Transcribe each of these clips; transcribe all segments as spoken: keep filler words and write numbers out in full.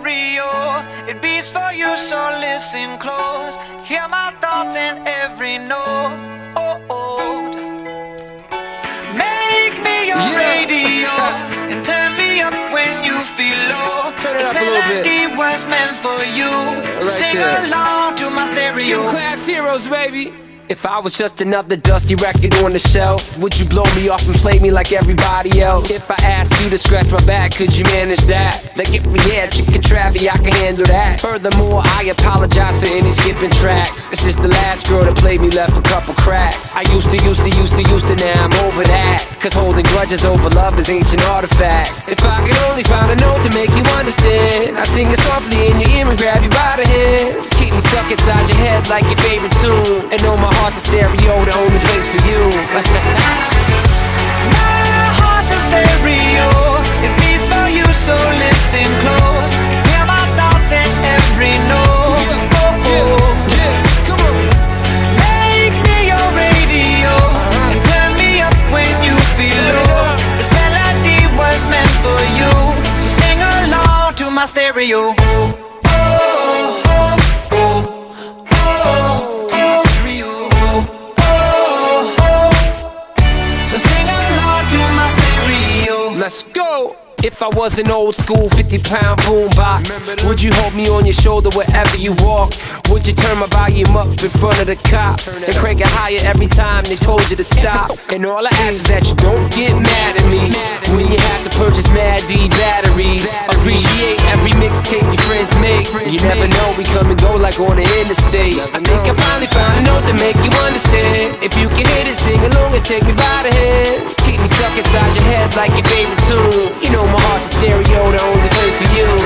stereo. It beats for you, so listen close. Hear my thoughts in every note. Make me your Yeah. radio and turn me up when you feel low. Turn it This up a little bit. melody was meant for you, so right sing there. along to my stereo. Gym Class Heroes, baby. If I was just another dusty record on the shelf, would you blow me off and play me like everybody else? If I asked you to scratch my back, could you manage that? Like if we had chicken Travie, I can handle that. Furthermore, I apologize for any skipping tracks. It's just the last girl that played me left a couple cracks. I used to, used to, used to, used to, now I'm over that. Cause holding grudges over love is ancient artifacts. If I could only find a note to make you understand, I sing it softly in your ear and grab you by the hands. Keep me stuck inside your head like your favorite tune, and know my heart's a stereo, the only place for you. My heart's a stereo. It beats for you, so listen close. Hear my thoughts in every note. Yeah, yeah, yeah, come on. Make me your radio and turn me up when you feel low. This melody was meant for you, so sing along to my stereo. Let's go! If I was an old school fifty pound boombox, would you hold me on your shoulder wherever you walk? Would you turn my volume up in front of the cops and crank it higher every time they told you to stop? And all I ask is that you don't get mad at me when you have to purchase Mad D batteries. Appreciate every mixtape your friends make. You never know, we come and go like on the interstate. I think I finally found a note to make you understand. If you can hit it, sing along and take me by the hands. Keep me stuck inside your head like your favorite tune. You know my heart's a stereo, the only place for you.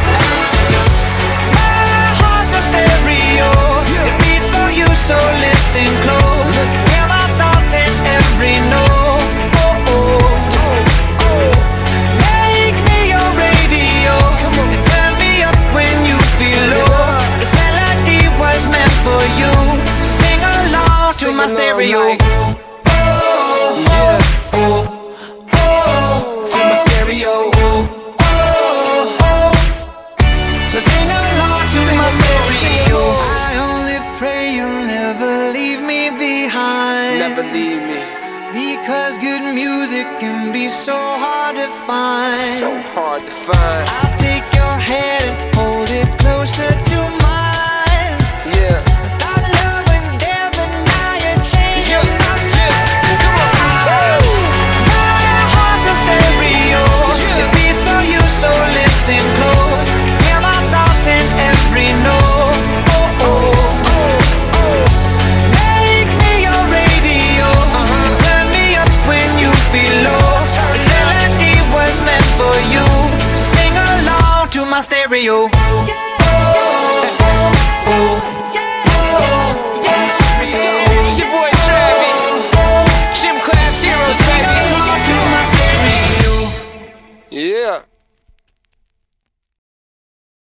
My heart's a stereo. It beats for you, so listen close. Hear my thoughts in every note. Oh, oh, oh. Make me your radio and turn me up when you feel low. This melody was meant for you, so sing along to my stereo. So sing along to my stereo. I only pray you'll never leave me behind. Never leave me. Because good music can be so hard to find. So hard to find. I'll take your hand and hold it closer to mine. Yeah. Thought love was dead, but now you're changing Yeah, my yeah. mind. My heart's a stereo. Yeah. It beats for you, so listen close. Hear my thoughts in every note. Oh, oh, oh. Make me your radio and turn me up when you feel low. This melody was meant for you, so sing along to my stereo.